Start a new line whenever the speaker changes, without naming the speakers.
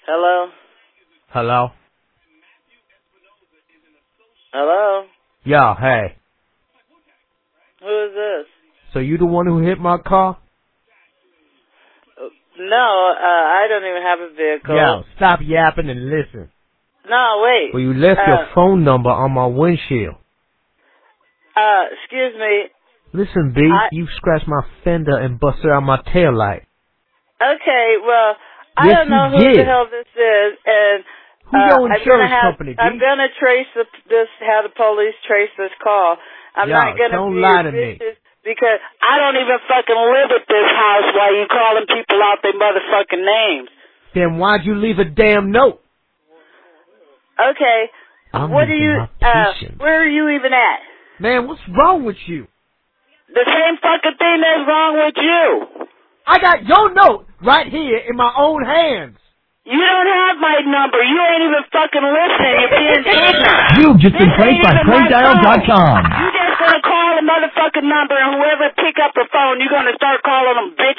Hello?
Hello?
Hello?
Yeah, hey.
Who is this?
So you the one who hit my car?
No, I don't even have a vehicle.
Yo, stop yapping and listen.
No, wait.
Well, you left your phone number on my windshield.
Excuse me.
Listen, B, you scratched my fender and busted out my taillight.
Okay, well, I
Yes,
don't know
you
who
did.
the hell this is, and
Who's your insurance company, B?
I'm gonna trace have the police trace this call. I'm
Yo,
not gonna
don't
be
lie to
vicious because I don't even fucking live at this house while you calling people out their motherfucking names.
Then why'd you leave a damn note?
Okay, what are you? Where are you even at?
Man, what's wrong with you?
The same fucking thing that's wrong with you.
I got your note right here in my own hands.
You don't have my number. You ain't even fucking listening. You're being ignorant.
You've just been played by PlayDial.com.
You just gonna call a motherfucking number and whoever pick up the phone, you're gonna start calling them bitch